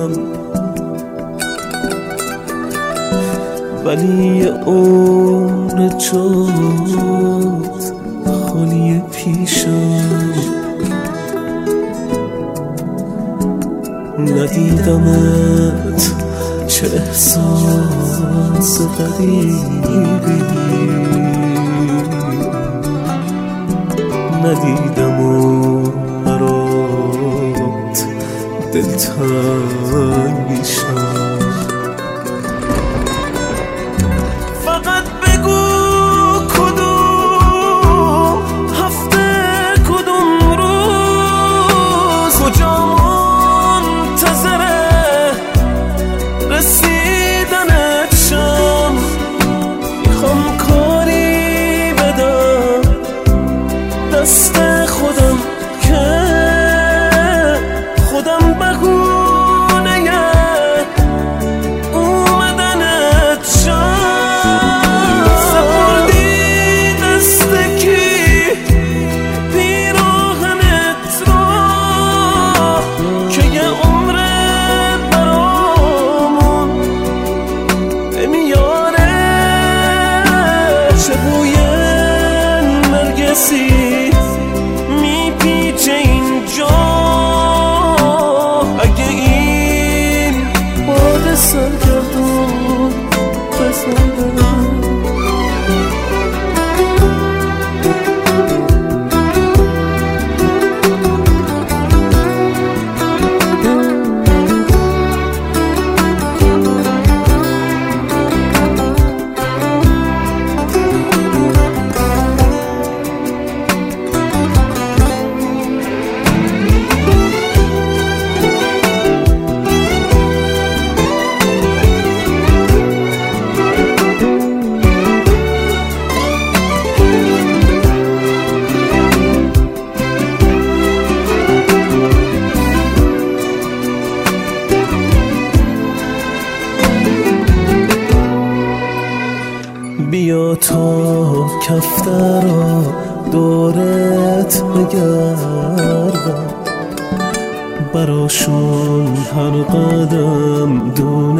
خودم، ولی یه عمر جات خالی پیشم. ندیدمت چه احساس غریبی، ندیدم و برات دلتنگ میشم. فقط بگو کدوم هفته، کدوم روز، کجا منتظره رسیدنت شم. میخوام کاری بدم دست خودم که خودم بهونه اومدنت شم. سپردی دست کی پیراهنت رو که یه عمره برامون نمیاره. چه بوی نرگسی میپیچه اینجا، اگه این باد سرگردون بزنه. بیا تا کفترا دورت بگردم، براشون هر قدم دنیا